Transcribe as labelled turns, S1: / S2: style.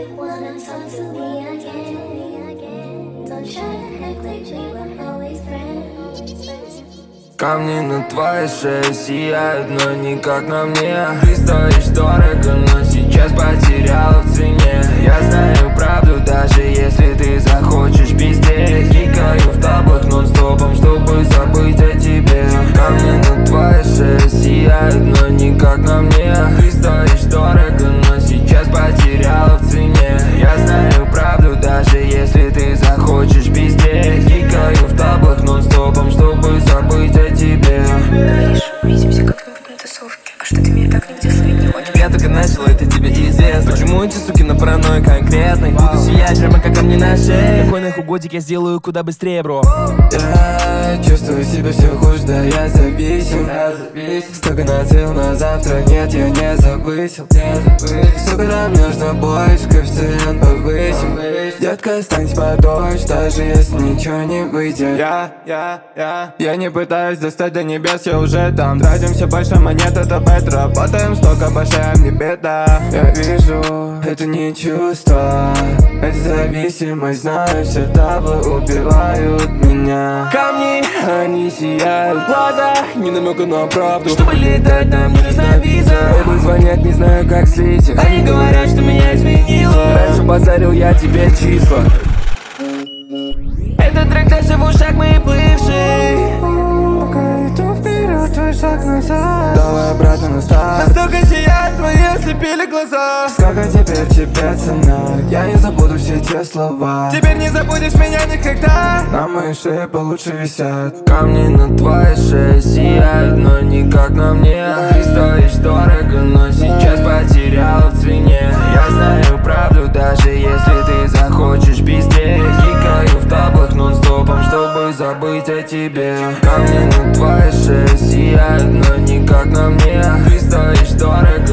S1: you wanna talk to me again. Don't try to act like we were always friends.
S2: Камни на твоей шее сияют, но не как на мне. Ты стоишь дорого, но сейчас потеряла в цене. Я знаю правду, даже если ты захочешь пиздеть. Кикаю в таблах нон-стопом, чтобы забыть о тебе. Камни на твоей шее сияют, но не как на мне. Ты стоишь дорого, но сейчас потеряла в цене. Я знаю правду, даже если ты захочешь пиздеть. Кикаю в таблах нон-стопом, чтобы забыть о тебе.
S3: Говоришь, увидимся как-нибудь на тусовке. А что ты меня так нигде словить не хочешь?
S4: Я только начал, это тебе известно. Почему эти суки на паранойи конкретной? Буду сиять прямо как камни на шее. Какой нахуй годик я сделаю куда быстрее, бро.
S2: Я чувствую себя все хуже, да я зависим. Столько нацел на завтра, нет, я не завысил. Сука, нам нужно больше, коэффициент повысим. Детка, останься подольше, даже если ничего не выйдет. Я не пытаюсь достать до небес, я уже там. Тратим все больше монет, это бет. Работаем столько, башаем, не беда. Я вижу, это не чувство, это зависимость. Знаю, все таблы убивают меня. Камни, они сияют в глазах, не намека на правду. Чтобы летать, нам не нужна виза. Оба звонят, не знаю, как слить их. Они говорят, что меня изменило. Раньше базарил я тебе числа. Этот трек даже в ушах моих бывших. Пока иду вперед, твой шаг назад. Давай обратно на старт. Настолько сияют твои ослепили глаза. Сколько теперь тебе цена? Я не забуду все те слова. Теперь не забудешь меня никогда. На моей шее получше висят. Камни на твоей шее сияют, но не как на мне. Ты стоишь дорого, но сейчас потеряла в цене. Я знаю правду, даже если ты захочешь пиздеть. Кикаю в таблах нон-стопом, чтобы забыть о тебе. Камни на твоей шее сияют, но не как на мне. Ты стоишь дорого,